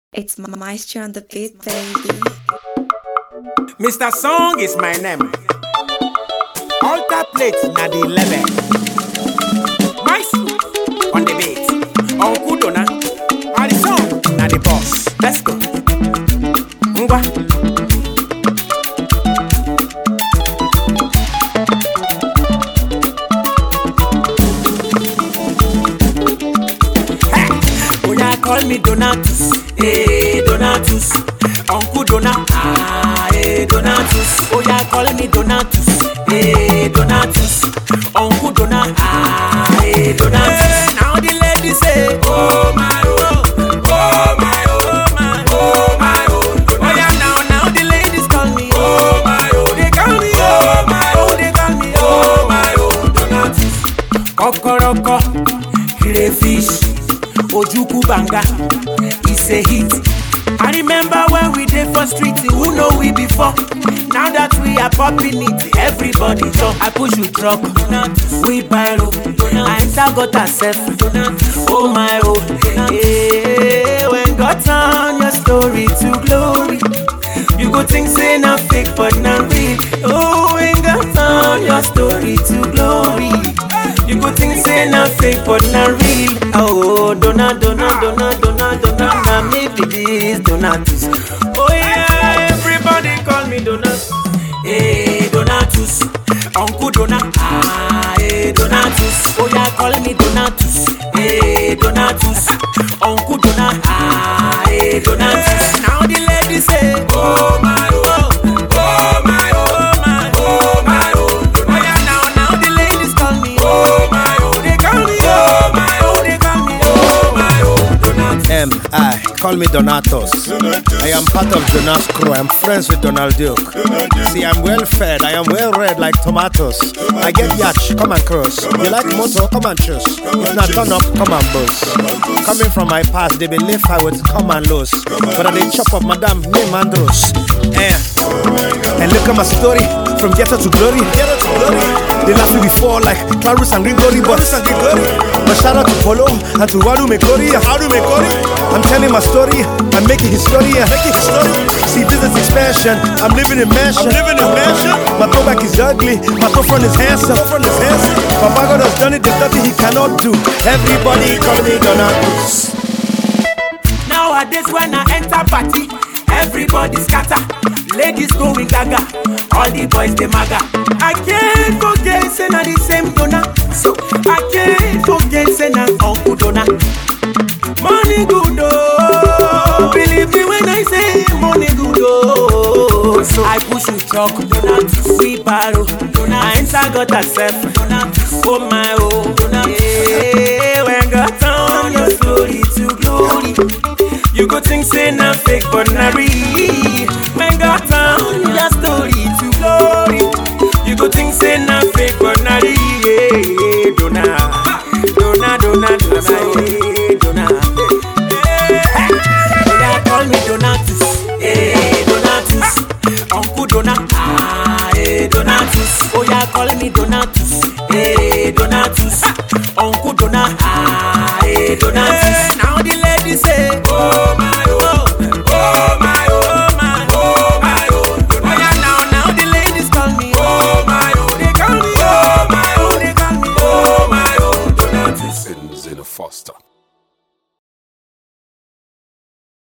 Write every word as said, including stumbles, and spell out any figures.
It's Maestro on the beat, baby. Mister Song is my name. Alter plate na the level. Maestro on the beat. Uncle Dona. And the song na the boss. Let's go. Ngwa. Hey, Oya call me Donatus. Hey, Donatus. Uncle Dona. Ah, hey, Donatus. Oya call me Donatus. Hey, Donatus. Uncle Dona. Ah, hey, Donatus. Hey, now the ladies say, oh my oh, oh my oh my oh my oh. Oh yeah, now now the ladies call me oh my oh. They call me oh my oh. They call me oh my oh. Donatus. Kokoroko, crayfish, Ojuku Banga. It's a hit. I remember when we did for street, who know we before? Now that we are popping it, everybody jump. I push you truck, we borrow. I enter got herself. Oh my oh, yeah. When God turn your story to glory, you go think say not fake but not real. Oh, when God turn your story to glory, you go think say not fake but not real. Oh, dona dona dona dona dona, now me be this Donatus. Oh yeah, everybody call me Donatus. Hey Donatus, Uncle Dona. Ah, hey Donatus. Oh yeah, call me Donatus. Hey Donatus, Uncle Dona. Ah, hey Donatus. Now the ladies say, oh my oh, oh my oh my oh my oh. Oh yeah, now now the ladies call me oh my oh. They call me oh my oh. They call me oh my oh. Donatus. M I call me Donatus. I am part of Jonas crew. I'm friends with Donald Duke. See, I'm well fed. I am well read like tomatoes. I get yacht, come and cross. You like motor, come and choose. If not turn up, come and boost. Coming from my past, they believe I would come and lose. But I did chop up Madame name Andros. Eh. And look at my story, from ghetto to glory. Ghetto to glory. They laughed me before like Clarus and Grigori, but but shout out to Polo and to Wadu Mekori. Wadu Mekori. I'm telling my story, I'm making history. I'm making history. See, this is expansion. I'm living in mansion. I'm living in mansion. My throwback is ugly. My front is handsome. My front is handsome. Papa God has done it. There's nothing he cannot do. Everybody call me Donatus. Nowadays when I enter party, everybody scatter. Ladies going gaga. All the boys they maga. I can't forget say na the same Dona. So I can't forget say na Uncle Dona. Money good oh, believe me when I say money good oh. So I push you truck, Donatus, we borrow, I enter got herself, Donatus, oh my oh, Donatus. Yeah, when God turn your story to glory, you go think say not fake but not real. When God turn your story to glory, you go think say not